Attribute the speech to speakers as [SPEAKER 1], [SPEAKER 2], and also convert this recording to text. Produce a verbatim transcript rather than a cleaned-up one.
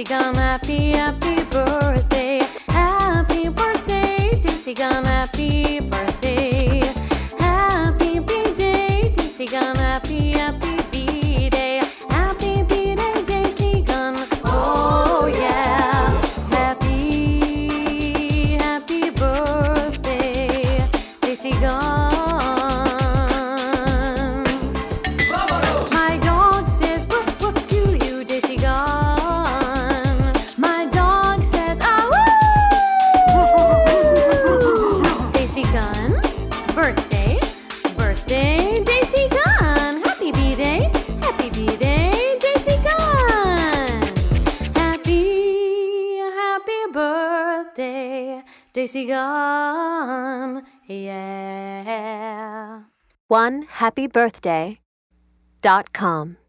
[SPEAKER 1] Gun. Happy, happy birthday. Happy birthday, Daisy Gun. Happy birthday. Happy B-Day, Daisy Gun. Happy, happy B-Day. Happy B-Day, Daisy Gun. Oh yeah. Happy, happy birthday, Daisy Gun. My dog says woof woof to you, Daisy Gun. My dog says ah woo. Daisy Gun. Birthday, birthday, Daisy Gun. Happy B-Day, happy B-Day, Daisy Gun. Happy, happy birthday, Daisy Gun. Yeah.
[SPEAKER 2] one happy birthday dot com